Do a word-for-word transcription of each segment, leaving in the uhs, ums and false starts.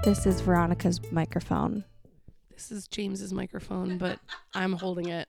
This is Veronica's microphone. This is James's microphone, but I'm holding it.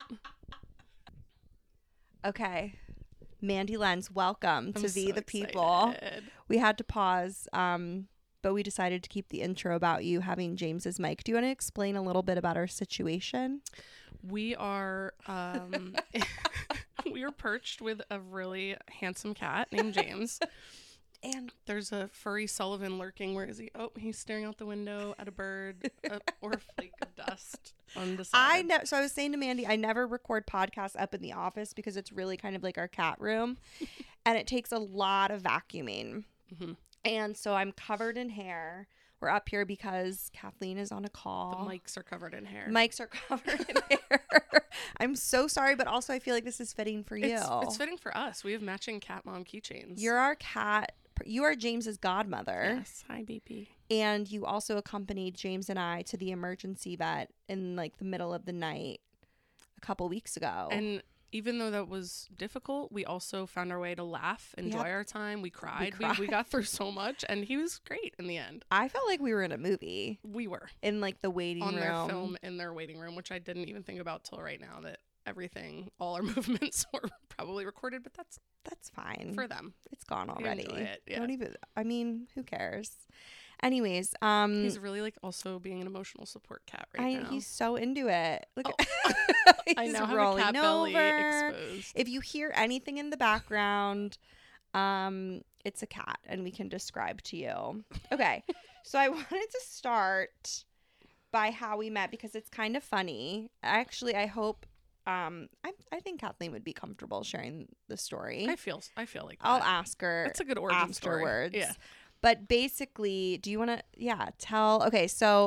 Okay. Mandy Lenz, welcome I'm to so Be the People. excited. We had to pause, um, but we decided to keep the intro about you having James's mic. Do you want to explain a little bit about our situation? We are um, we are perched with a really handsome cat named James. And there's a furry Sullivan lurking. Where is he? Oh, he's staring out the window at a bird uh, or a flake of dust on the side. I know. So I was saying to Mandy, I never record podcasts up in the office because it's really kind of like our cat room, and it takes a lot of vacuuming. Mm-hmm. And so I'm covered in hair. We're up here because Kathleen is on a call. The mics are covered in hair. Mics are covered in hair. I'm so sorry, but also I feel like this is fitting for you. It's, it's fitting for us. We have matching cat mom keychains. You're our cat. You are James's godmother. Yes. Hi, B P. And you also accompanied James and I to the emergency vet in like the middle of the night a couple weeks ago. And even though that was difficult, we also found our way to laugh, enjoy Yep. our time. We cried. We We, cried. we got through so much, and he was great in the end. I felt like we were in a movie We were in like the waiting on room. their film in their waiting room, which I didn't even think about till right now, that everything, all our movements were probably recorded, but that's That's fine. for them. It's gone We already. enjoy it, yeah. Don't even. I mean, who cares? Anyways, um, He's really like also being an emotional support cat right I, now. he's so into it. Look, Oh. at, he's I now have a rolling cat belly over. exposed. If you hear anything in the background, um, it's a cat, and we can describe to you. Okay, so I wanted to start by how we met because it's kind of funny. Actually, I hope. Um, I I think Kathleen would be comfortable sharing the story. I feel I feel like that. I'll ask her. That's a good origin afterwards. story. Yeah. But basically, do you want to, yeah, tell, okay, so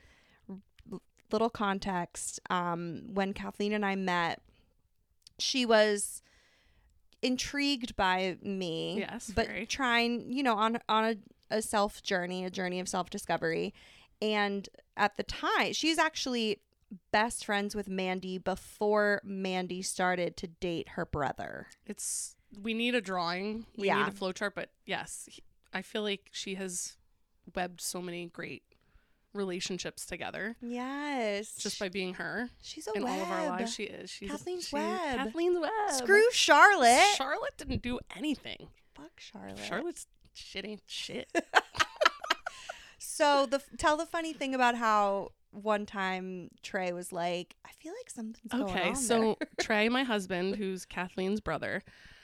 l- little context. Um, when Kathleen and I met, she was intrigued by me. Yes, But very. trying, you know, on, on a, a self journey, a journey of self-discovery. And at the time, she's actually best friends with Mandy before Mandy started to date her brother. It's we need a drawing. We Yeah. need a flowchart, but yes, he- I feel like she has webbed so many great relationships together Yes. just by being her She's a in web. all of our lives. She is. She's Kathleen's she, web. Kathleen's web. Screw Charlotte. Charlotte didn't do anything. Fuck Charlotte. Charlotte's shit ain't shit. So the tell the funny thing about how one time Trey was like, I feel like something's going on Okay, so Trey, my husband, who's Kathleen's brother,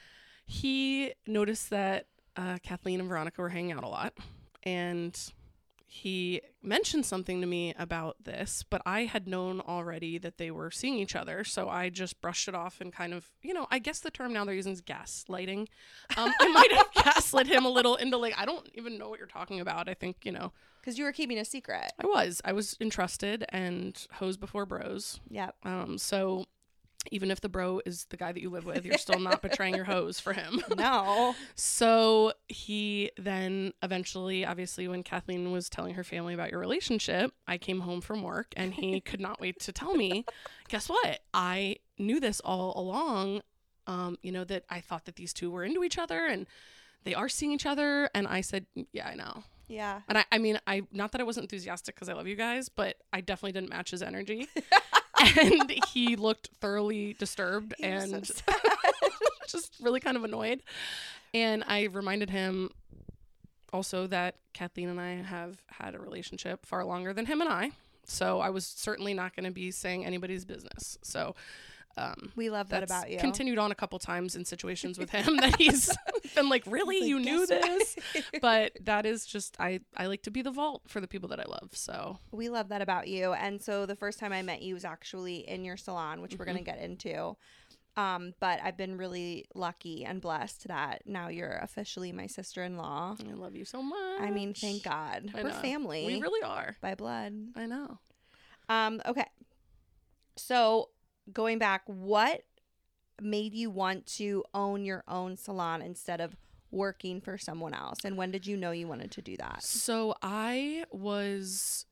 he noticed that uh, Kathleen and Veronica were hanging out a lot, and he mentioned something to me about this, but I had known already that they were seeing each other, so I just brushed it off and kind of, you know, I guess the term now they're using is gaslighting. Um, I might have gaslit him a little into like, I don't even know what you're talking about. I think, you know. because you were keeping a secret. I was. I was entrusted and hose before bros. Yep. Um, so even if the bro is the guy that you live with, you're still not betraying your hose for him. No. So he then eventually, obviously, when Kathleen was telling her family about your relationship, I came home from work and he could not wait to tell me, guess what? I knew this all along, um, you know, that I thought that these two were into each other and they are seeing each other. And I said, yeah, I know. Yeah. And I, I mean, I not that I wasn't enthusiastic because I love you guys, but I definitely didn't match his energy. And he looked thoroughly disturbed He was and so sad. just really kind of annoyed. And I reminded him also that Kathleen and I have had a relationship far longer than him and I. So I was certainly not going to be saying anybody's business. So um, We love that that's about you. continued on a couple times in situations with him that he's been like, really? He's like, You knew "Guess what?" this? But that is just, I, I like to be the vault for the people that I love. So We love that about you. And so the first time I met you was actually in your salon, which we're Mm-hmm. going to get into. Um, but I've been really lucky and blessed that now you're officially my sister-in-law. I love you so much. I mean, thank God. I We're know. family We really are. by blood. I know. Um, okay. So going back, what made you want to own your own salon instead of working for someone else? And when did you know you wanted to do that? So I was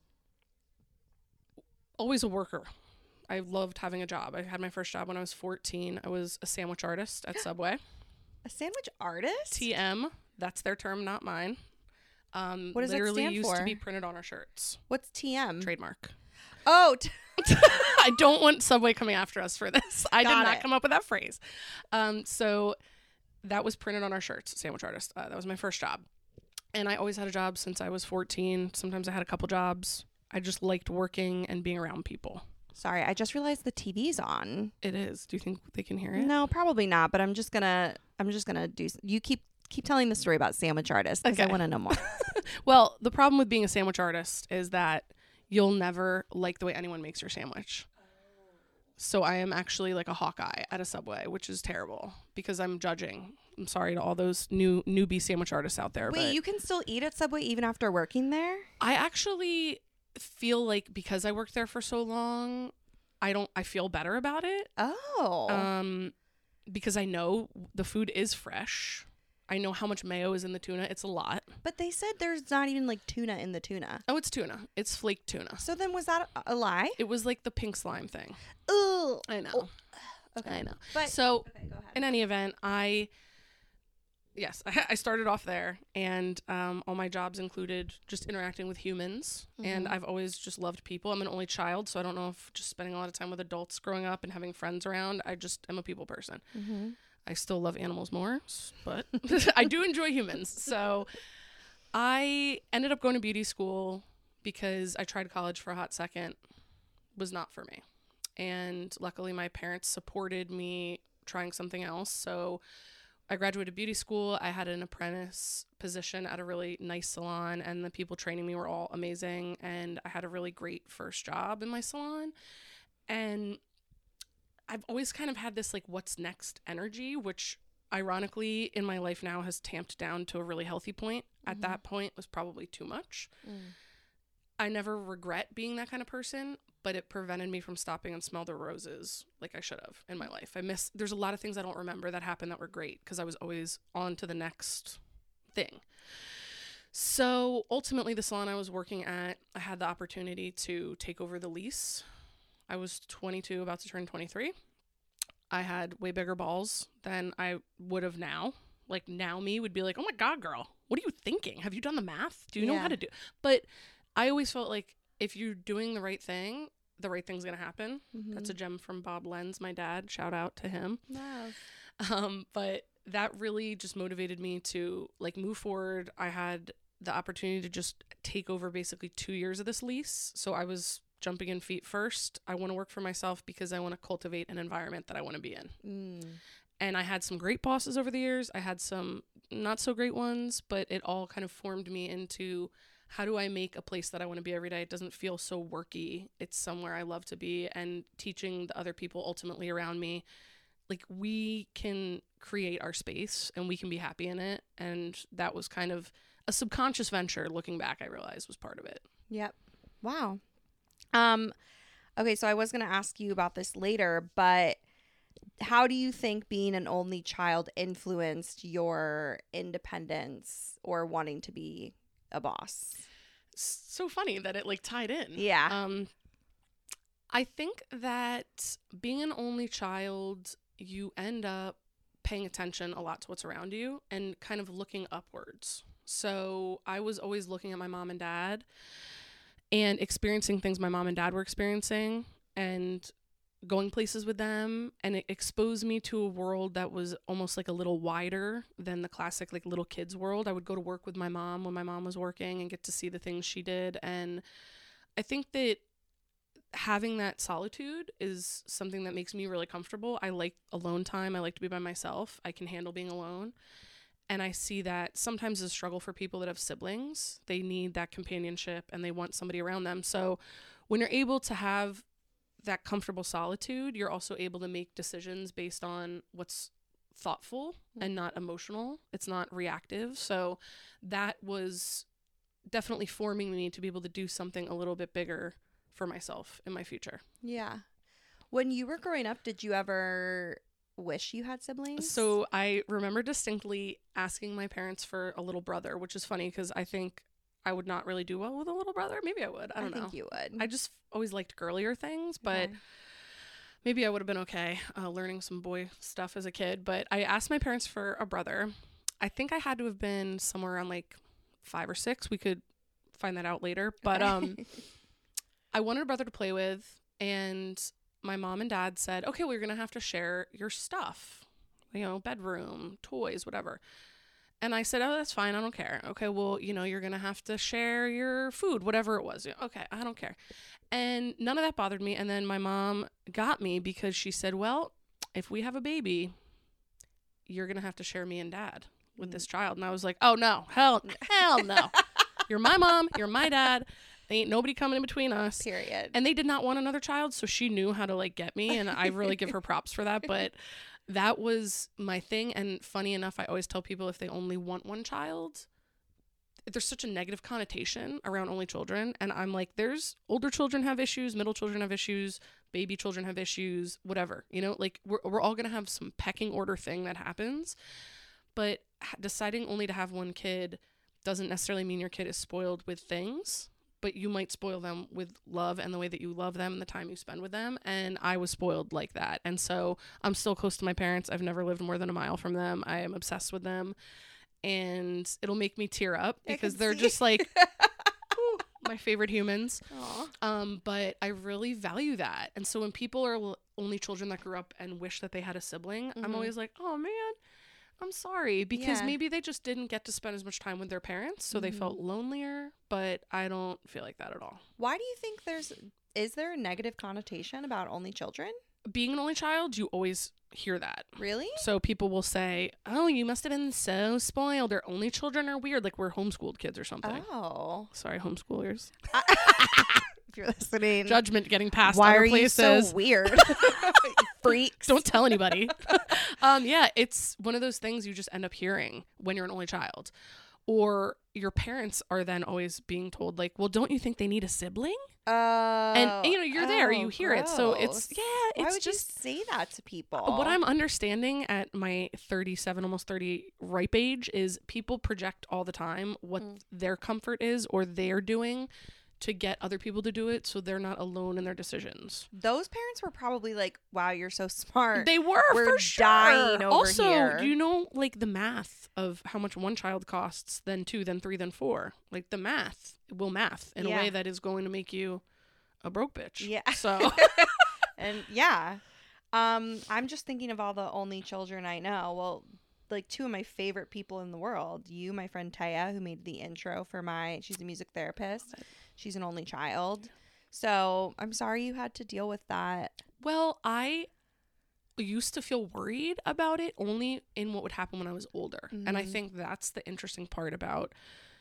always a worker. I loved having a job. I had my first job when I was fourteen. I was a sandwich artist at Subway. A sandwich artist? T M, that's their term, not mine. Um, what does literally that stand used for? to be printed on our shirts. What's T M? Trademark. Oh, t- I don't want Subway coming after us for this. I Got did not it. come up with that phrase. Um, so that was printed on our shirts, sandwich artist. Uh, that was my first job. And I always had a job since I was fourteen. Sometimes I had a couple jobs. I just liked working and being around people. Sorry, I just realized the T V's on. It is. Do you think they can hear it? No, probably not. But I'm just gonna, I'm just gonna do. You keep keep telling the story about sandwich artists because Okay. I want to know more. Well, the problem with being a sandwich artist is that you'll never like the way anyone makes your sandwich. So I am actually like a Hawkeye at a Subway, which is terrible because I'm judging. I'm sorry to all those new newbie sandwich artists out there. Wait, but you can still eat at Subway even after working there? I actually feel like because I worked there for so long, I don't. I feel better about it. Oh. Um, because I know the food is fresh. I know how much mayo is in the tuna. It's a lot. But they said there's not even like tuna in the tuna. Oh, it's tuna. It's flake tuna. So then was that a, a lie? It was like the pink slime thing. Ooh. I know. Oh. Okay. I know. But So okay, go ahead. in any event, I yes, I, I started off there, and um, all my jobs included just interacting with humans, and Mhm. I've always just loved people. I'm an only child, so I don't know if just spending a lot of time with adults growing up and having friends around. I just am a people person. Mm-hmm. I still love animals more, s- but I do enjoy humans. So I ended up going to beauty school because I tried college for a hot second. Was not for me. And luckily my parents supported me trying something else. So I graduated beauty school. I had an apprentice position at a really nice salon, and the people training me were all amazing. And I had a really great first job in my salon. And I've always kind of had this like what's next energy, which ironically in my life now has tamped down to a really healthy point. At Mhm. that point was probably too much. Mm. I never regret being that kind of person, but it prevented me from stopping and smell the roses like I should have in my life. I miss, there's a lot of things I don't remember that happened that were great because I was always on to the next thing. So ultimately, the salon I was working at, I had the opportunity to take over the lease. I was twenty-two, about to turn twenty-three. I had way bigger balls than I would have now. Like now me would be like, oh my God, girl, what are you thinking? Have you done the math? Do you know Yeah. how to do? But I always felt like if you're doing the right thing, the right thing's going to happen. Mhm. That's a gem from Bob Lenz, my dad. Shout out to him. Love. Um, but that really just motivated me to like move forward. I had the opportunity to just take over basically two years of this lease. So I was jumping in feet first. I want to work for myself because I want to cultivate an environment that I want to be in. Mm. And I had some great bosses over the years. I had some not so great ones, but it all kind of formed me into how do I make a place that I want to be every day? It doesn't feel so worky. It's somewhere I love to be, and teaching the other people ultimately around me, like we can create our space and we can be happy in it. And that was kind of a subconscious venture. Looking back, I realized was part of it. Yep. Wow. Um, okay, so I was going to ask you about this later, but how do you think being an only child influenced your independence or wanting to be a boss? So funny that it like tied in. Yeah. Um, I think that being an only child, you end up paying attention a lot to what's around you and kind of looking upwards. So I was always looking at my mom and dad and experiencing things my mom and dad were experiencing and going places with them, and it exposed me to a world that was almost like a little wider than the classic like little kids world. I would go to work with my mom when my mom was working and get to see the things she did, and I think that having that solitude is something that makes me really comfortable. I like alone time. I like to be by myself. I can handle being alone. And I see that sometimes it's a struggle for people that have siblings. They need that companionship and they want somebody around them. So when you're able to have that comfortable solitude, you're also able to make decisions based on what's thoughtful and not emotional. It's not reactive. So that was definitely forming me to be able to do something a little bit bigger for myself in my future. Yeah. When you were growing up, did you ever wish you had siblings? So I remember distinctly asking my parents for a little brother, which is funny because I think I would not really do well with a little brother. Maybe I would. I don't I know. think you would. I just always liked girlier things, but Okay. maybe I would have been okay uh, learning some boy stuff as a kid. But I asked my parents for a brother. I think I had to have been somewhere around like five or six. We could find that out later. But um, I wanted a brother to play with, and my mom and dad said, okay, well, you're going to have to share your stuff, you know, bedroom, toys, whatever. And I said, oh, that's fine. I don't care. Okay, well, you know, you're going to have to share your food, whatever it was. Okay, I don't care. And none of that bothered me. And then my mom got me because she said, well, if we have a baby, you're going to have to share me and dad with this child. And I was like, oh, no, hell, hell no. You're my mom. You're my dad. Ain't nobody coming in between us. Period. And they did not want another child, so she knew how to, like, get me. And I really give her props for that. But that was my thing. And funny enough, I always tell people if they only want one child, there's such a negative connotation around only children. And I'm like, there's older children have issues, middle children have issues, baby children have issues, whatever. You know, like we're, we're all going to have some pecking order thing that happens. But deciding only to have one kid doesn't necessarily mean your kid is spoiled with things. But you might spoil them with love and the way that you love them and the time you spend with them. And I was spoiled like that. And so I'm still close to my parents. I've never lived more than a mile from them. I am obsessed with them. And it'll make me tear up because they're see. just like ooh, my favorite humans. Aw. Um, but I really value that. And so when people are l- only children that grew up and wish that they had a sibling, Mm-hmm. I'm always like, oh, man. I'm sorry, because Yeah. maybe they just didn't get to spend as much time with their parents, so they Mhm. felt lonelier, but I don't feel like that at all. Why do you think there's is there a negative connotation about only children? Being an only child, you always hear that. Really? So people will say, oh, you must have been so spoiled, or only children are weird, like we're homeschooled kids or something. Oh. Sorry, homeschoolers. If you're listening. Judgment getting passed Why other are you places. so weird? Freaks. Don't tell anybody. um, yeah, it's one of those things you just end up hearing when you're an only child. Or your parents are then always being told, like, well, don't you think they need a sibling? Oh. And, you know, you're there, you oh, hear it. So it's, gross. yeah, Why it's would just you say that to people? what I'm understanding at my thirty-seven, almost thirty ripe age is people project all the time what Mm. their comfort is or they're doing to get other people to do it so they're not alone in their decisions. Those parents were probably like, wow, you're so smart. They were We're for sure. dying over also, here. do you know like the math of how much one child costs, then two, then three, then four? Like the math will math in Yeah. a way that is going to make you a broke bitch. Yeah. So And yeah. Um, I'm just thinking of all the only children I know. Well, like two of my favorite people in the world. You, my friend Taya, who made the intro for my she's a music therapist. She's an only child. So I'm sorry you had to deal with that. well, I used to feel worried about it only in what would happen when I was older. And I Mhm. think that's the interesting part about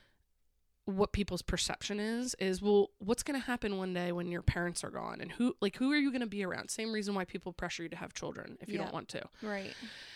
what people's perception is is well, what's going to happen one day when your parents are gone, and who like who are you going to be around? Same reason why people pressure you to have children if you Yeah. don't want to. Right.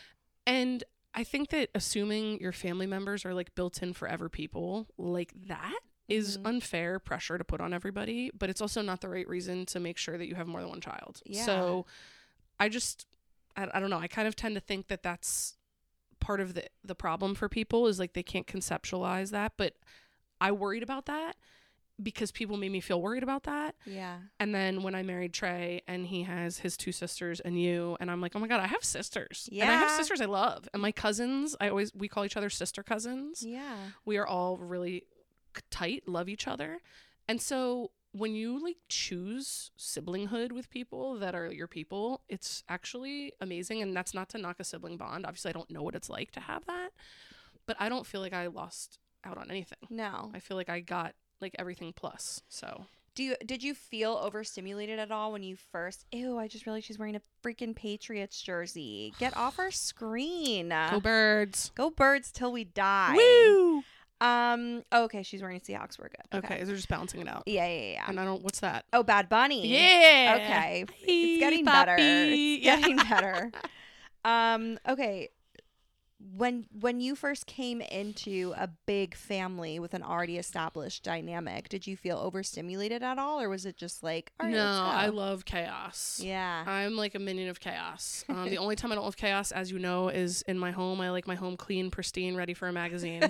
And I think that assuming your family members are like built in forever people like that is Mhm. unfair pressure to put on everybody, but it's also not the right reason to make sure that you have more than one child. Yeah. So I just, I, I don't know. I kind of tend to think that that's part of the, the problem for people is like they can't conceptualize that. But I worried about that because people made me feel worried about that. Yeah. And then when I married Trey and he has his two sisters and you, and I'm like, oh my God, I have sisters. And I have Yeah. sisters I love. And my cousins, I always, we call each other sister cousins. Yeah. We are all really tight, love each other. And so when you like choose siblinghood with people that are your people, it's actually amazing. And that's not to knock a sibling bond. Obviously, I don't know what it's like to have that, but I don't feel like I lost out on anything. No. I feel like I got like everything plus. So Do you did you feel overstimulated at all when you first? Ew! I just realized she's wearing a freaking Patriots jersey. Get off our screen. go birds. Go birds till we die. Woo! Um. Okay, she's wearing Seahawks. We're good. Okay, they're just balancing it out. Yeah, yeah, yeah. And I don't, what's that? Oh, Bad Bunny. Yeah. Okay. Hey, It's getting better. papi. It's Yeah. getting better. Um. Okay. When when you first came into a big family with an already established dynamic, did you feel overstimulated at all, or was it just like, all right, No, let's go? I love chaos. Yeah. I'm like a minion of chaos. Um, the only time I don't love chaos, as you know, is in my home. I like my home clean, pristine, ready for a magazine.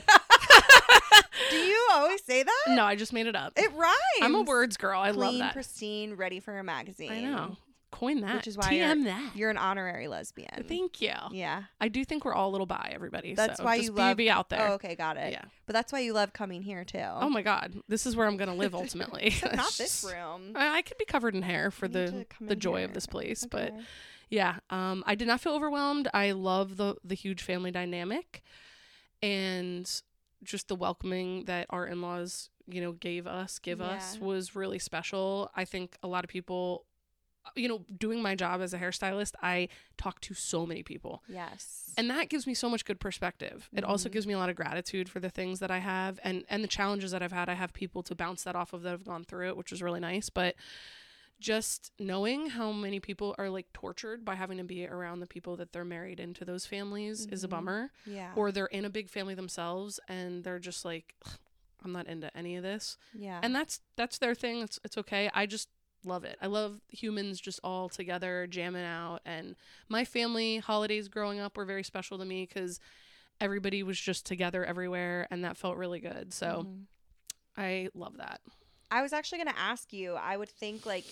Do you always say that? No, I just made it up. It rhymes. I'm a words girl. I Clean, love that. pristine, ready for a magazine. I know. coin that. Which is why T M you're, that. you're an honorary lesbian. Thank you. Yeah. I do think we're all a little bi, everybody. That's so why just you be, love be out there. Oh, okay, got it. Yeah. But that's why you love coming here too. Oh my God, this is where I'm gonna live ultimately. Except not this room. I, I could be covered in hair for You need the to come the in joy here. of this place, Okay. but yeah, um, I did not feel overwhelmed. I love the the huge family dynamic, and just the welcoming that our in-laws, you know, gave us, give us Yeah. was really special. I think a lot of people, you know, doing my job as a hairstylist, I talk to so many people. Yes. And that gives me so much good perspective. It also Mhm. gives me a lot of gratitude for the things that I have and, and the challenges that I've had. I have people to bounce that off of that have gone through it, which is really nice. But just knowing how many people are like tortured by having to be around the people that they're married into those families is a Mhm. bummer. Yeah. Or they're in a big family themselves and they're just like, I'm not into any of this. yeah. And that's that's their thing. It's it's okay. I just love it. I love humans just all together jamming out. And my family holidays growing up were very special to me because everybody was just together everywhere, and that felt really good. So Mhm. I love that. I was actually going to ask you, I would think like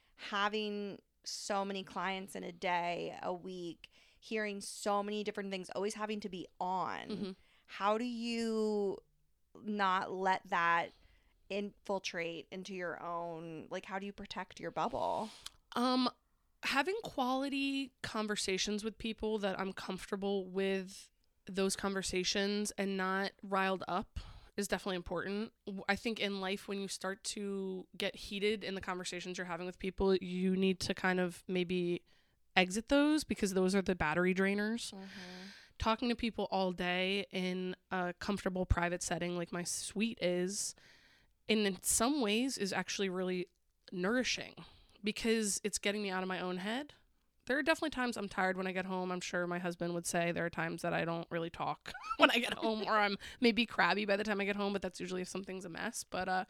having so many clients in a day, a week, hearing so many different things, always having to be on. Mhm. How do you not let that infiltrate into your own, like how do you protect your bubble? Um, having quality conversations with people that I'm comfortable with those conversations and not riled up is definitely important. W- I think in life, when you start to get heated in the conversations you're having with people, you need to kind of maybe exit those because those are the battery drainers. Talking to people all day in a comfortable private setting like my suite is, and in some ways is actually really nourishing because it's getting me out of my own head. There are definitely times I'm tired when I get home. I'm sure my husband would say there are times that I don't really talk when I get home, or I'm maybe crabby by the time I get home, but that's usually if something's a mess. But uh,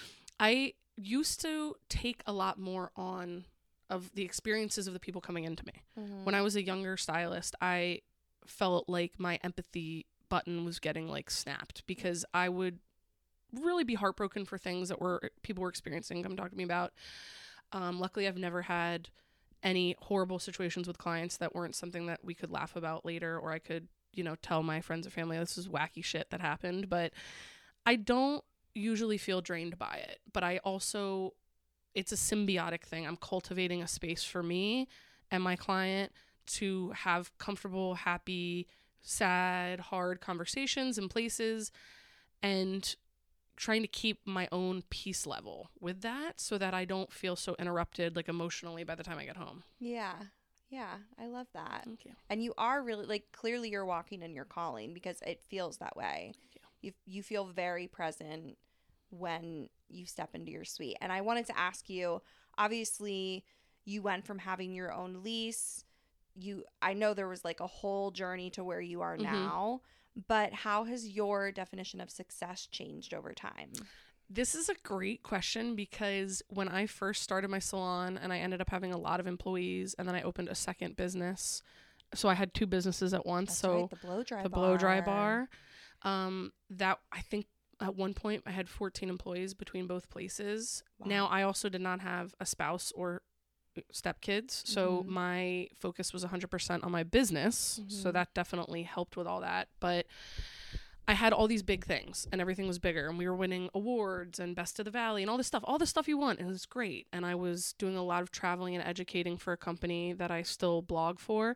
I used to take a lot more on of the experiences of the people coming into me. Mhm. When I was a younger stylist, I felt like my empathy button was getting like snapped because I would really be heartbroken for things that were people were experiencing, come talk to me about. Um, luckily, I've never had any horrible situations with clients that weren't something that we could laugh about later, or I could, you know, tell my friends or family this is wacky shit that happened. But I don't usually feel drained by it. But I also, it's a symbiotic thing. I'm cultivating a space for me and my client to have comfortable, happy, sad, hard conversations in places, and trying to keep my own peace level with that so that I don't feel so interrupted like emotionally by the time I get home. Yeah. Yeah. I love that. Thank you. And you are really like clearly you're walking in your calling because it feels that way. Thank you. You you feel very present when you step into your suite. And I wanted to ask you, obviously you went from having your own lease, you I know there was like a whole journey to where you are Mhm. now, but how has your definition of success changed over time? This is a great question because when I first started my salon and I ended up having a lot of employees and then I opened a second business. So I had two businesses at once. That's so right, the blow dry the bar. blow dry bar, um, that I think at one point I had fourteen employees between both places. Wow. Now I also did not have a spouse or stepkids. So Mhm. my focus was one hundred percent on my business. So Mhm. that definitely helped with all that. But I had all these big things and everything was bigger and we were winning awards and best of the valley and all this stuff, all the stuff you want. And it was great. And I was doing a lot of traveling and educating for a company that I still blog for.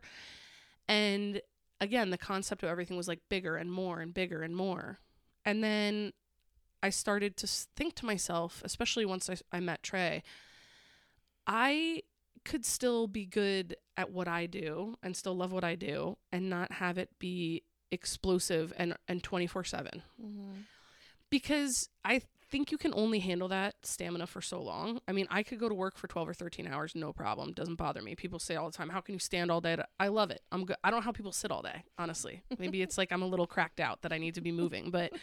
And again, the concept of everything was like bigger and more and bigger and more. And then I started to s- think to myself, especially once I, I met Trey, I could still be good at what I do and still love what I do and not have it be explosive and, and twenty-four seven. Mhm. Because I think you can only handle that stamina for so long. I mean, I could go to work for twelve or thirteen hours, no problem. Doesn't bother me. People say all the time, how can you stand all day? I love it. I'm good. I don't know how people sit all day, honestly. Maybe it's like I'm a little cracked out that I need to be moving, but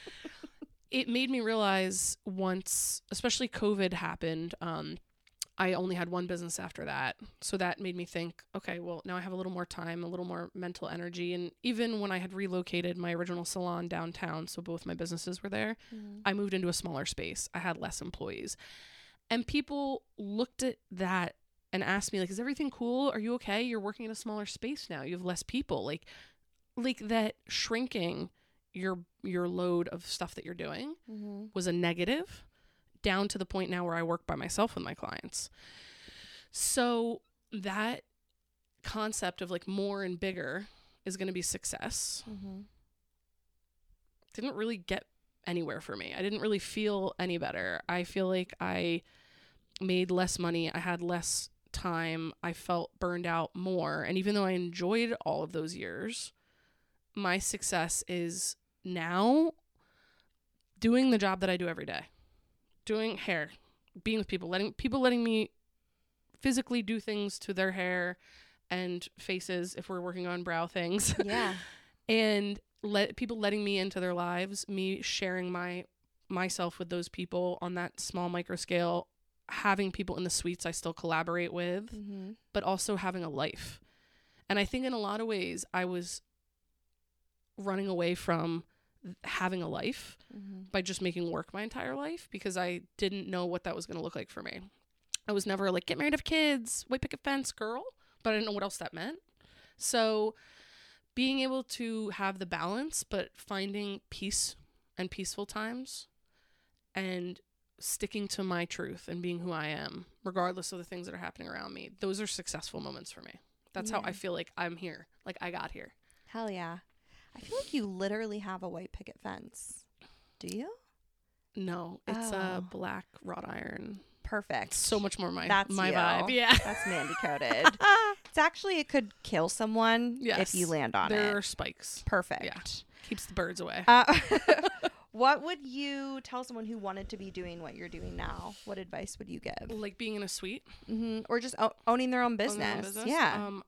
it made me realize once, especially COVID happened, um, I only had one business after that. So that made me think, okay, well, now I have a little more time, a little more mental energy. And even when I had relocated my original salon downtown, so both my businesses were there, Mhm. I moved into a smaller space. I had less employees. And people looked at that and ask me, like, is everything cool? Are you okay? You're working in a smaller space now. You have less people. Like, like that shrinking your your load of stuff that you're doing Mm-hmm. was a negative, down to the point now where I work by myself with my clients. So that concept of like more and bigger is going to be success Mm-hmm. didn't really get anywhere for me. I didn't really feel any better. I feel like I made less money. I had less time. I felt burned out more. And even though I enjoyed all of those years, my success is now doing the job that I do every day, doing hair, being with people, letting people letting me physically do things to their hair and faces if we're working on brow things. Yeah. And let people letting me into their lives, me sharing my myself with those people on that small micro scale, having people in the suites I still collaborate with, Mm-hmm. but also having a life. And I think in a lot of ways I was running away from having a life Mm-hmm. by just making work my entire life because I didn't know what that was going to look like for me. I was never like, get married, have kids, white picket fence girl, but I didn't know what else that meant. So being able to have the balance, but finding peace and peaceful times and sticking to my truth and being who I am, regardless of the things that are happening around me, those are successful moments for me. That's Yeah. how I feel like I'm here. Like I got here. Hell yeah. I feel like you literally have a white picket fence. Do you? No, it's Oh. a black wrought iron. Perfect. So much more my That's my you. vibe. Yeah. That's Mandy coded. It's actually, it could kill someone Yes. if you land on there it. are spikes. Perfect. Yeah. Keeps the birds away. Uh, what would you tell someone who wanted to be doing what you're doing now? What advice would you give? Like being in a suite. Mm-hmm. Or just o- owning their own Own business. their own business. Yeah. Um,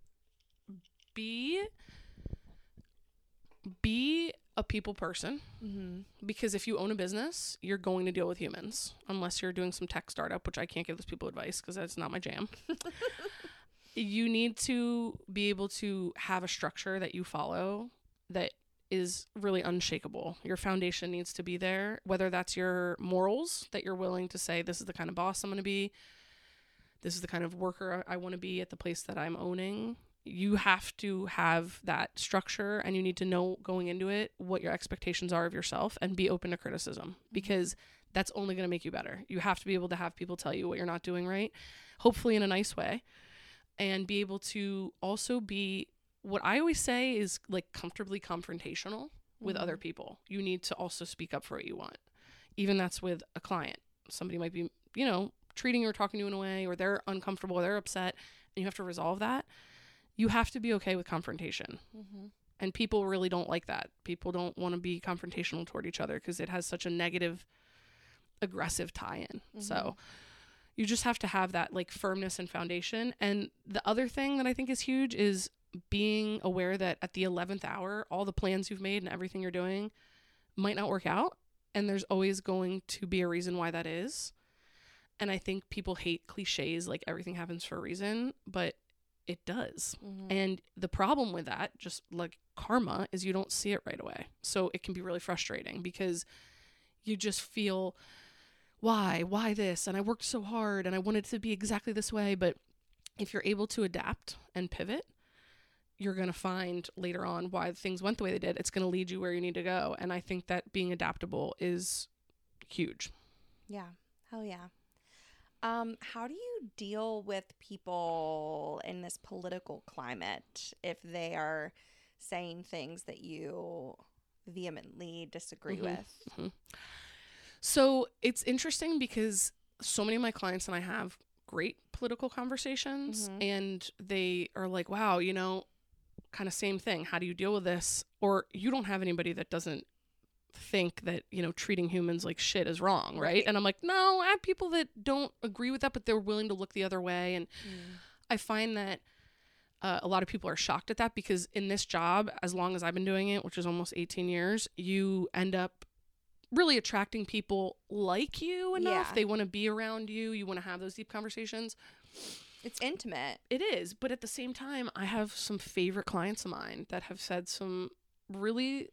be be a people person, mm-hmm. because if you own a business, you're going to deal with humans, unless you're doing some tech startup, which I can't give those people advice because that's not my jam. You need to be able to have a structure that you follow that is really unshakable. Your foundation needs to be there, whether that's your morals, that you're willing to say, this is the kind of boss I'm going to be. This is the kind of worker I want to be at the place that I'm owning. You have to have that structure, and you need to know going into it what your expectations are of yourself and be open to criticism, because that's only going to make you better. You have to be able to have people tell you what you're not doing right, hopefully in a nice way, and be able to also be, what I always say is like comfortably confrontational with Mhm. other people. You need to also speak up for what you want. Even that's with a client. Somebody might be, you know, treating you or talking to you in a way, or they're uncomfortable, or they're upset, and you have to resolve that. You have to be okay with confrontation. Mm-hmm. And people really don't like that. People don't want to be confrontational toward each other because it has such a negative, aggressive tie-in. Mm-hmm. So you just have to have that like firmness and foundation. And the other thing that I think is huge is being aware that at the eleventh hour, all the plans you've made and everything you're doing might not work out. And there's always going to be a reason why that is. And I think people hate cliches, like everything happens for a reason, but it does. Mm-hmm. And the problem with that, just like karma, is you don't see it right away. So it can be really frustrating because you just feel, why? Why this? And I worked so hard and I wanted it to be exactly this way. But if you're able to adapt and pivot, you're going to find later on why things went the way they did. It's going to lead you where you need to go. And I think that being adaptable is huge. Yeah. Hell yeah. Um, how do you deal with people in this political climate if they are saying things that you vehemently disagree Mhm. with? Mm-hmm. So it's interesting because so many of my clients and I have great political conversations, Mhm. and they are like, wow, you know, kind of same thing. How do you deal with this? Or you don't have anybody that doesn't think that, you know, treating humans like shit is wrong, right? Right. And I'm like, no, I have people that don't agree with that, but they're willing to look the other way. And Mm. I find that uh, a lot of people are shocked at that because in this job, as long as I've been doing it, which is almost eighteen years, you end up really attracting people like you enough. Yeah. They want to be around you. You want to have those deep conversations. It's intimate. It is. But at the same time, I have some favorite clients of mine that have said some really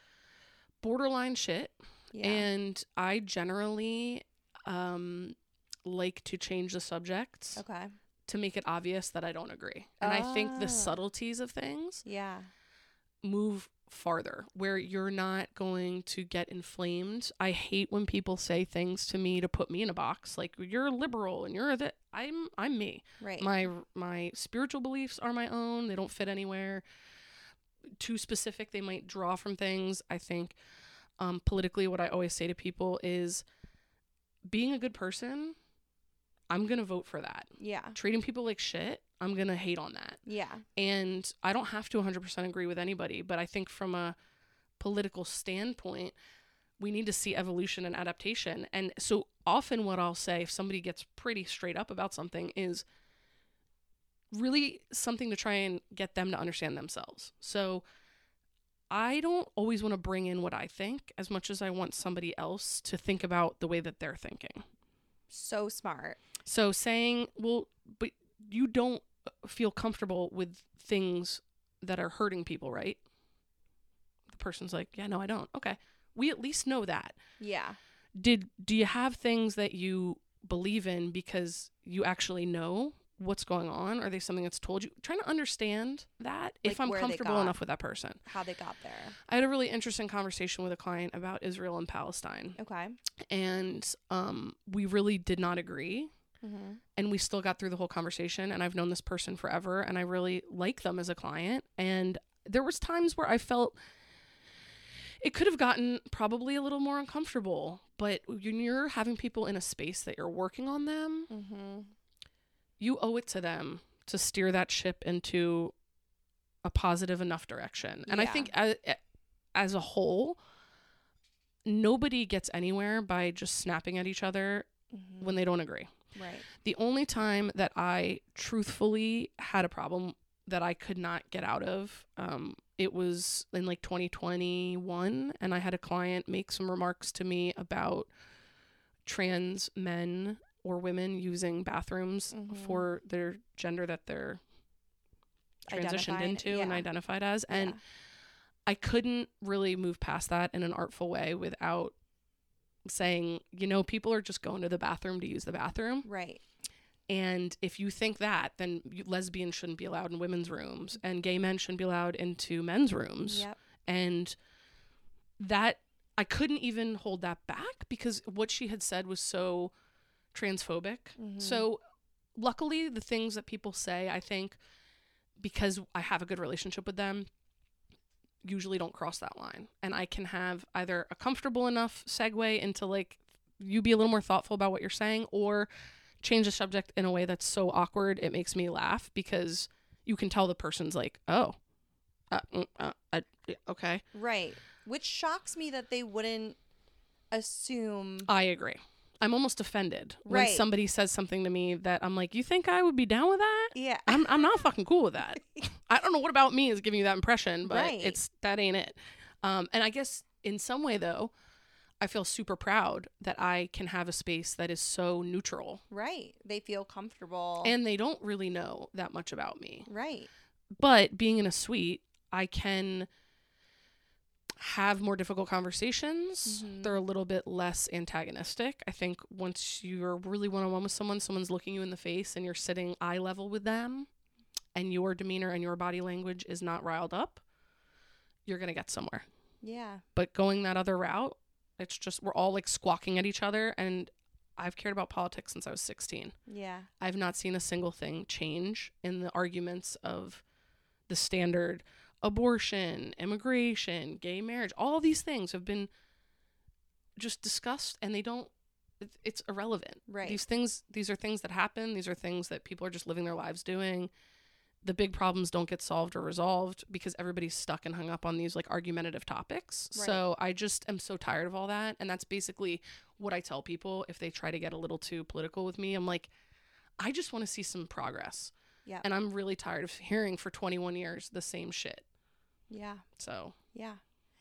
borderline shit. Yeah. And I generally um, like to change the subjects Okay. to make it obvious that I don't agree. And Oh. I think the subtleties of things Yeah. move farther, where you're not going to get inflamed. I hate when people say things to me to put me in a box, like you're liberal and you're that. I'm I'm me. Right. My my spiritual beliefs are my own. They don't fit anywhere. Too specific, they might draw from things. I think um, politically, what I always say to people is, being a good person, I'm gonna vote for that. Yeah. Treating people like shit, I'm gonna hate on that. Yeah. And I don't have to one hundred percent agree with anybody, but I think from a political standpoint, we need to see evolution and adaptation. And so often what I'll say, if somebody gets pretty straight up about something, is really something to try and get them to understand themselves. So I don't always want to bring in what I think as much as I want somebody else to think about the way that they're thinking. So smart. So saying, well, but you don't feel comfortable with things that are hurting people, right? The person's like, yeah, no, I don't. Okay. We at least know that. Yeah. Did do you have things that you believe in because you actually know what's going on? Are they something that's told you? Trying to understand that, Like if I'm where they comfortable got- enough with that person. How they got there. I had a really interesting conversation with a client about Israel and Palestine, Okay. and um, we really did not agree. Mm-hmm. And we still got through the whole conversation, and I've known this person forever, and I really like them as a client. And there was times where I felt it could have gotten probably a little more uncomfortable, but when you're having people in a space that you're working on them, Mm-hmm. you owe it to them to steer that ship into a positive enough direction. And I Yeah. think as, as a whole, nobody gets anywhere by just snapping at each other Mm-hmm. when they don't agree. Right. The only time that I truthfully had a problem that I could not get out of, um, it was in like twenty twenty-one, and I had a client make some remarks to me about trans men or women using bathrooms Mhm. for their gender that they're transitioned Identified, into and yeah. identified as. And Yeah. I couldn't really move past that in an artful way without saying, you know, people are just going to the bathroom to use the bathroom. Right. And if you think that, then you, lesbians shouldn't be allowed in women's rooms, and gay men shouldn't be allowed into men's rooms. Yep. And that, I couldn't even hold that back because what she had said was so transphobic. Mhm. So luckily, the things that people say, I think, because I have a good relationship with them, usually don't cross that line. And I can have either a comfortable enough segue into like, you be a little more thoughtful about what you're saying, or change the subject in a way that's so awkward it makes me laugh, because you can tell the person's like, oh, uh, mm, uh, uh, okay. Right. Which shocks me that they wouldn't assume. I agree. I'm almost offended when Right. somebody says something to me that I'm like, you think I would be down with that? Yeah. I'm I'm not fucking cool with that. I don't know what about me is giving you that impression, but Right. it's that ain't it. Um, and I guess in some way though, I feel super proud that I can have a space that is so neutral, Right. They feel comfortable. and they don't really know that much about me. right. But being in a suite, I can have more difficult conversations. Mhm. They're a little bit less antagonistic. I think once you're really one-on-one with someone, someone's looking you in the face and you're sitting eye level with them, and your demeanor and your body language is not riled up, you're going to get somewhere. Yeah. But going that other route, it's just, we're all like squawking at each other. And I've cared about politics since I was sixteen. Yeah. I've not seen a single thing change in the arguments of the standard abortion, immigration, gay marriage. All these things have been just discussed, and they don't, it- it's irrelevant. Right. These things, these are things that happen. These are things that people are just living their lives doing. The big problems don't get solved or resolved because everybody's stuck and hung up on these like argumentative topics. Right. So I just am so tired of all that. And that's basically what I tell people if they try to get a little too political with me. I'm like, I just want to see some progress. Yeah. And I'm really tired of hearing for twenty-one years the same shit. Yeah. So Yeah.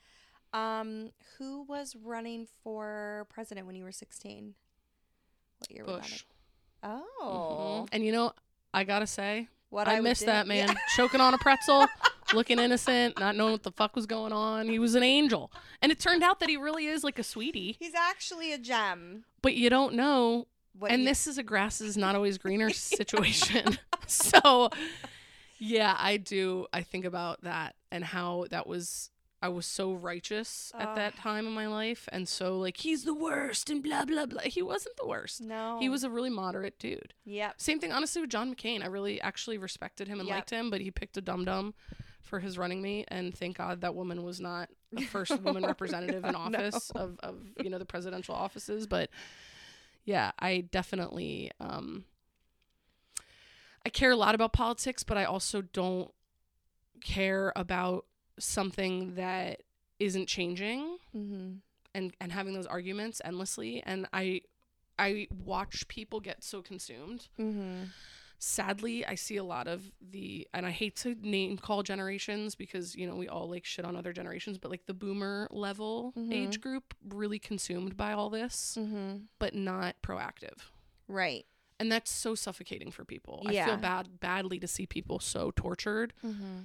Um, who was running for president when you were sixteen? What year was Bush. that? Oh. Mhm. And you know, I gotta say, What I, would miss do- that man. Yeah. Choking on a pretzel, looking innocent, not knowing what the fuck was going on. He was an angel. And it turned out that he really is like a sweetie. He's actually a gem. But you don't know what and you- this is a grass is not always greener situation. So yeah, I do. I think about that and how that was, I was so righteous at Ugh. that time in my life. And so like, he's the worst and blah, blah, blah. He wasn't the worst. No. He was a really moderate dude. Yep. Same thing, honestly, with John McCain. I really actually respected him and Yep. liked him, but he picked a dum-dum for his running mate. And thank God that woman was not a first woman representative in office No. of, of, you know, the presidential offices. But yeah, I definitely, um, I care a lot about politics, but I also don't care about something that isn't changing Mm-hmm. and, and having those arguments endlessly. And I, I watch people get so consumed. Mm-hmm. Sadly, I see a lot of the, and I hate to name call generations because, you know, we all like shit on other generations, but like the boomer level Mhm. age group really consumed by all this, Mm-hmm. but not proactive. Right. And that's so suffocating for people. I Yeah. feel bad, badly to see people so tortured Mm-hmm.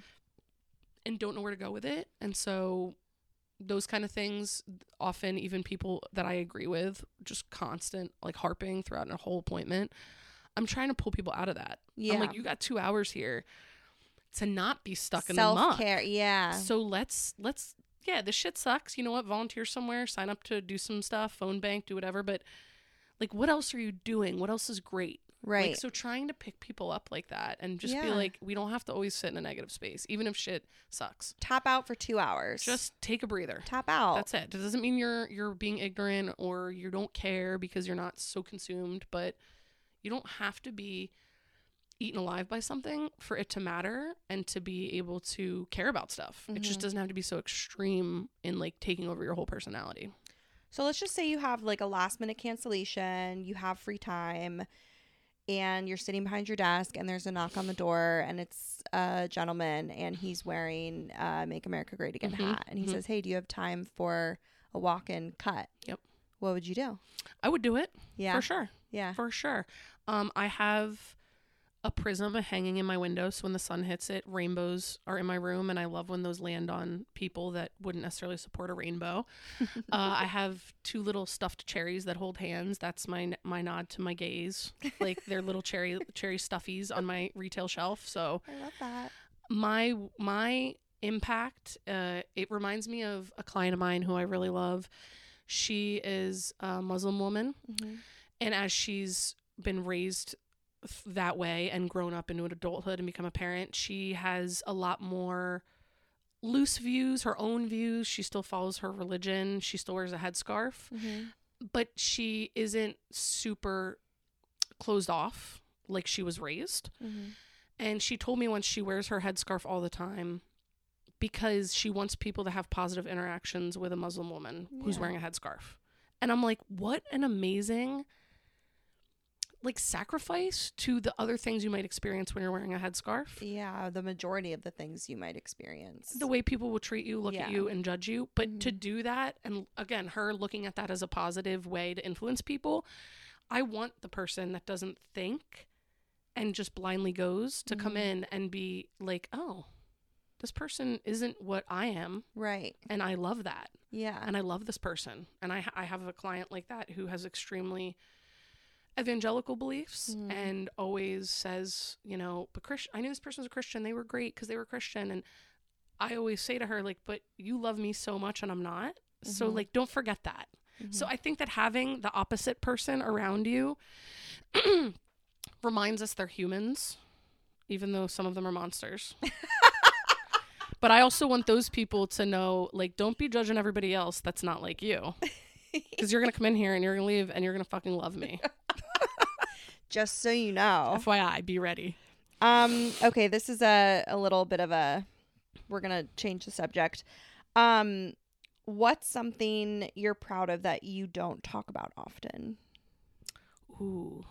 and don't know where to go with it. And so those kind of things, often even people that I agree with, just constant like harping throughout a whole appointment. I'm trying to pull people out of that. Yeah. I'm like, you got two hours here to not be stuck in the muck. Self-care. Yeah. So let's, let's, yeah, this shit sucks. You know what? Volunteer somewhere, sign up to do some stuff, phone bank, do whatever. But like, what else are you doing? What else is great? Right. Like, so trying to pick people up like that and just be Yeah. like, we don't have to always sit in a negative space, even if shit sucks. Tap out for two hours. Just take a breather. tap out. That's it. It doesn't mean you're you're being ignorant or you don't care because you're not so consumed, but you don't have to be eaten alive by something for it to matter and to be able to care about stuff. It just Mhm. doesn't have to be so extreme in like taking over your whole personality. So let's just say you have like a last minute cancellation, you have free time, and you're sitting behind your desk and there's a knock on the door and it's a gentleman and he's wearing uh Make America Great Again Mhm, hat and he mhm. says, "Hey, do you have time for a walk-in cut?" Yep. What would you do? I would do it Yeah. for sure. Yeah. For sure. Um, I have a prism hanging in my window, so when the sun hits it, rainbows are in my room, and I love when those land on people that wouldn't necessarily support a rainbow. uh, I have two little stuffed cherries that hold hands. That's my my nod to my gays. Like they're little cherry cherry stuffies on my retail shelf. So I love that. my my impact, uh, it reminds me of a client of mine who I really love. She is a Muslim woman. Mhm. And as she's been raised th- that way and grown up into an adulthood and become a parent, she has a lot more loose views, her own views. She still follows her religion. She still wears a headscarf, Mhm. but she isn't super closed off like she was raised. Mhm. And she told me once she wears her headscarf all the time because she wants people to have positive interactions with a Muslim woman who's Yeah. wearing a headscarf. And I'm like, what an amazing like sacrifice to the other things you might experience when you're wearing a headscarf. Yeah, the majority of the things you might experience. The way people will treat you, look Yeah. at you, and judge you. But to Mhm. do that, and again, her looking at that as a positive way to influence people, I want the person that doesn't think and just blindly goes to come Mhm. in and be like, oh, this person isn't what I am. Right. And I love that. Yeah. And I love this person. And I, I have a client like that who has extremely evangelical beliefs Mhm. and always says, you know, but Christ- I knew this person was a Christian. They were great because they were Christian. And I always say to her, like, but you love me so much and I'm not. So, Mhm. like, don't forget that. So Mhm. I think that having the opposite person around you reminds us they're humans, even though some of them are monsters. But I also want those people to know, like, don't be judging everybody else that's not like you. Because you're going to come in here and you're going to leave and you're going to fucking love me. Just so you know. F Y I, be ready. Um, okay, this is a, a little bit of a, we're going to change the subject. Um, what's something you're proud of that you don't talk about often? Ooh.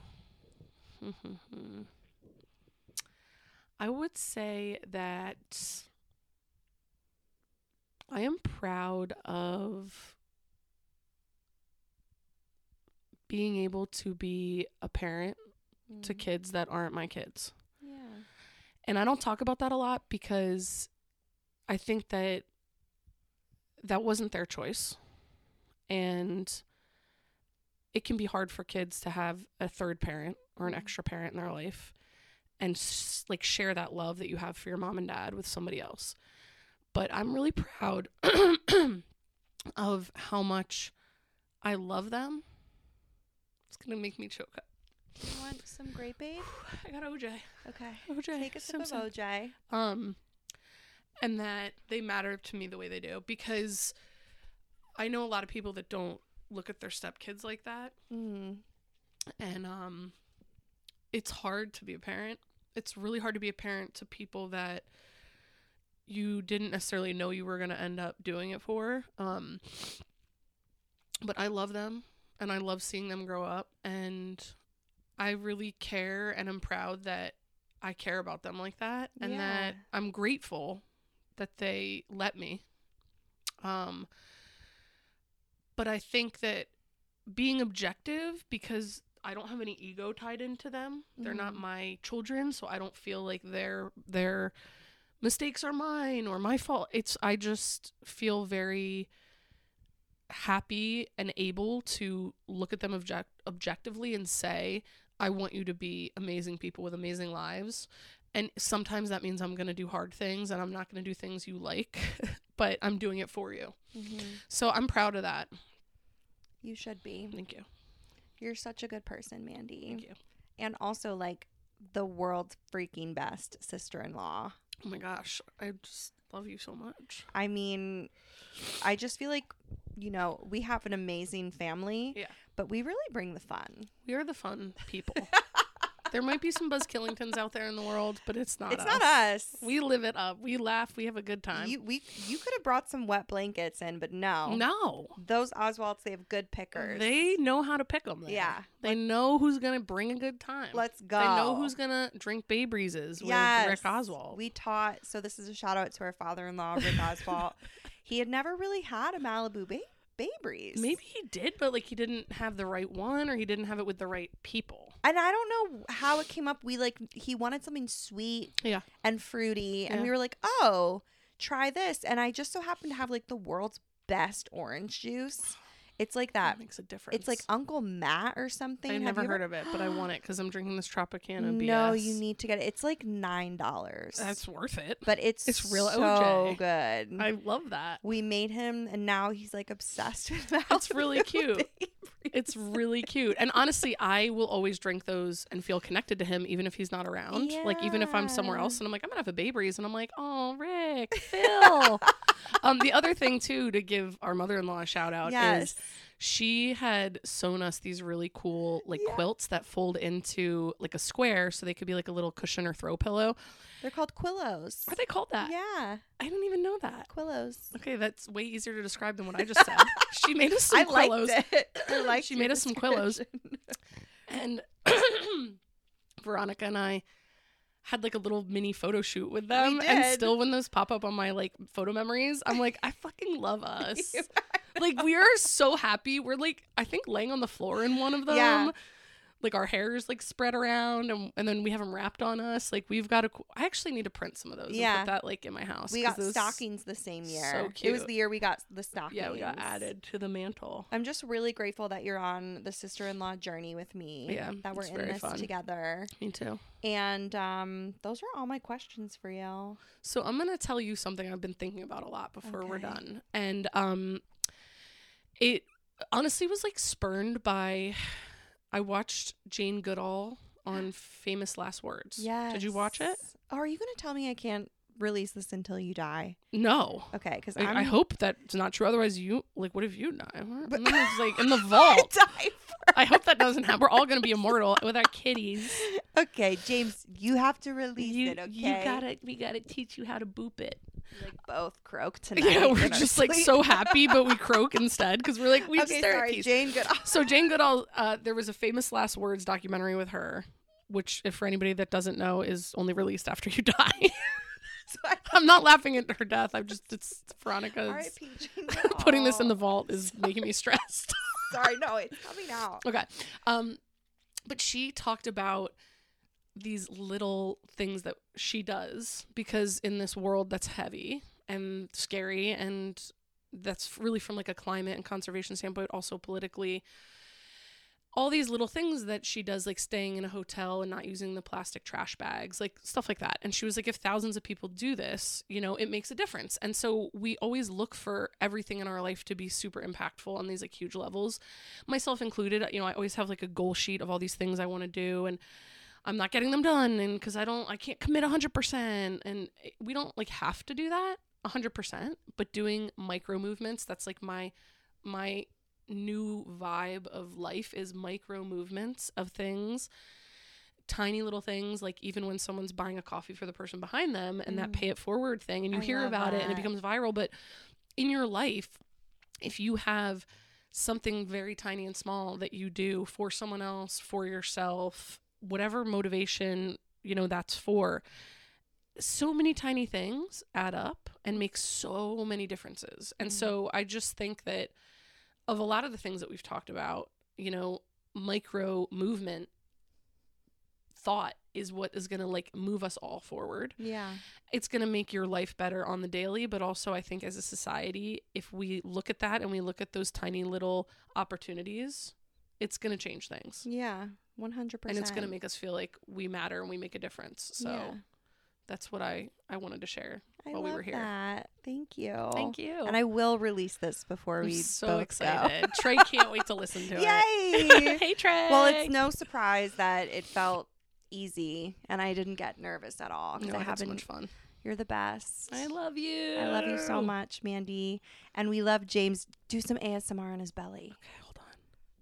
I would say that I am proud of being able to be a parent to kids that aren't my kids. Yeah. And I don't talk about that a lot because I think that that wasn't their choice. And it can be hard for kids to have a third parent or an extra parent in their life and s- like share that love that you have for your mom and dad with somebody else. But I'm really proud of how much I love them. It's going to make me choke up. You want some grape, babe? I got O J. Okay. O J. Take a sip of Simpson. O J. Um, and that they matter to me the way they do, because I know a lot of people that don't look at their stepkids like that. Mm. And um, it's hard to be a parent. It's really hard to be a parent to people that you didn't necessarily know you were going to end up doing it for. Um, but I love them, and I love seeing them grow up, and I really care, and I'm proud that I care about them like that, and Yeah. that I'm grateful that they let me. Um, but I think that being objective, because I don't have any ego tied into them. They're not Mhm. my children, so I don't feel like their their mistakes are mine or my fault. It's I just feel very happy and able to look at them object objectively and say, I want you to be amazing people with amazing lives. And sometimes that means I'm going to do hard things and I'm not going to do things you like, but I'm doing it for you. Mm-hmm. So I'm proud of that. You should be. Thank you. You're such a good person, Mandy. Thank you. And also, like, the world's freaking best sister-in-law. Oh my gosh. I just love you so much. I mean, I just feel like, you know, we have an amazing family. Yeah. But we really bring the fun. We are the fun people. There might be some Buzz Killingtons out there in the world, but it's not It's us. not us. We live it up. We laugh. We have a good time. You we you could have brought some wet blankets in, but no. No. Those Oswalds, they have good pickers. They know how to pick them. Yeah. They know who's going to bring a good time. Let's go. They know who's going to drink Bay Breezes Yes. with Rick Oswald. We taught, so this is a shout out to our father-in-law, Rick Oswald. He had never really had a Malibu Bay, Bay Breeze. Maybe he did, but like he didn't have the right one, or he didn't have it with the right people. And I don't know how it came up. We like, he wanted something sweet Yeah. and fruity. And Yeah. we were like, oh, try this. And I just so happened to have like the world's best orange juice. It's like that. That makes a difference. It's like Uncle Matt or something. I've Have never you heard ever- of it, but I want it because I'm drinking this Tropicana B S. No, you need to get it. It's like nine dollars. That's worth it. But it's It's real so O J. good. I love that. We made him, and now he's like obsessed with that. It's really cute. It's really cute. And honestly, I will always drink those and feel connected to him even if he's not around. Like even if I'm somewhere Yeah. else and I'm like, I'm gonna have a Bay Breeze, and I'm like, oh, Rick, Phil. um, the other thing too, to give our mother-in-law a shout out, Yes. is she had sewn us these really cool like Yeah. quilts that fold into like a square, so they could be like a little cushion or throw pillow. They're called Quillos. Are they called that? Yeah, I didn't even know that. Quillos. Okay, that's way easier to describe than what I just said. She made us some I quillos. liked it. I liked She your made us some quillos. description. And Veronica and I had like a little mini photo shoot with them. We And did. still when those pop up on my like photo memories, I'm like, I fucking love us. Like we are so happy. We're like, I think laying on the floor in one of them. Yeah. Like our hair is like spread around, and, and then we have them wrapped on us. Like we've got a. qu- I actually need to print some of those. Yeah. And put that like in my house. We 'cause got those- stockings the same year. so It was cute. the year we got the stockings. Yeah, we got added to the mantle. I'm just really grateful that you're on the sister-in-law journey with me. Yeah, that we're it's in very this fun. together. Me too. And um, those are all my questions for you. So I'm gonna tell you something I've been thinking about a lot before we're Okay. done, and um, it honestly was like spurned by. I watched Jane Goodall on Famous Last Words. Yeah. Did you watch it? Oh, are you going to tell me I can't release this until you die? No. Okay, because I, I'm I hope that's not true. Otherwise, you like, what if you die? But- And then it's like in the vault. die I hope that doesn't happen. We're all gonna be immortal with our kitties. Okay, James, you have to release You, it. Okay, you gotta, we gotta teach you how to boop it. We, like both croak tonight. Yeah, we're in our just like sleep. so happy, but we croak instead because we're like we Okay, stare at sorry, these. Jane Goodall. So Jane Goodall, uh, there was a Famous Last Words documentary with her, which, if for anybody that doesn't know, is only released after you die. So I- I'm not laughing at her death. I'm just it's Veronica's R I P Jane Goodall. putting this in the vault is making me stressed. Sorry, no, it's coming out. Okay, um, but she talked about these little things that she does because in this world that's heavy and scary, and that's really from like a climate and conservation standpoint, also politically all these little things that she does, like staying in a hotel and not using the plastic trash bags, like stuff like that. And she was like, if thousands of people do this, you know, it makes a difference. And so we always look for everything in our life to be super impactful on these like huge levels, myself included. You know, I always have like a goal sheet of all these things I want to do, and I'm not getting them done. And cause I don't, I can't commit a hundred percent. And we don't like have to do that a hundred percent, but doing micro movements, that's like my, my, new vibe of life is micro movements of things, tiny little things, like even when someone's buying a coffee for the person behind them and mm. that pay it forward thing, and you I hear about that. It and it becomes viral. But in your life, if you have something very tiny and small that you do for someone else, for yourself, whatever motivation, you know, that's for, so many tiny things add up and make so many differences. And mm. so I just think that of a lot of the things that we've talked about, you know, micro movement thought is what is going to like move us all forward. Yeah. It's going to make your life better on the daily, but also I think as a society, if we look at that and we look at those tiny little opportunities, it's going to change things. Yeah, one hundred percent. And it's going to make us feel like we matter and we make a difference. So yeah. That's what I, I wanted to share I while love we were here. That. Thank you. Thank you. And I will release this before I'm we so both excited. Go. Trey can't wait to listen to Yay! it. Hey, Trey. Well, it's no surprise that it felt easy and I didn't get nervous at all. No, I, I had so haven't, much fun. You're the best. I love you. I love you so much, Mandy. And we love James. Do some A S M R on his belly. Okay, hold on.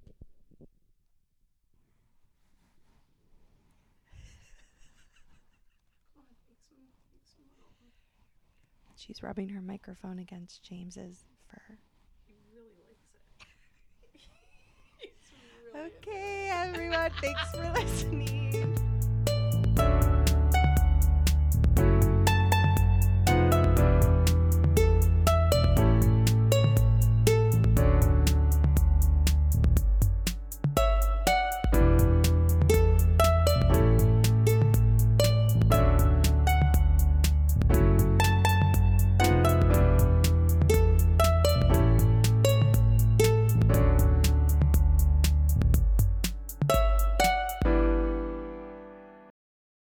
She's rubbing her microphone against James's fur. He really likes it. Really okay, everyone. Thanks for listening.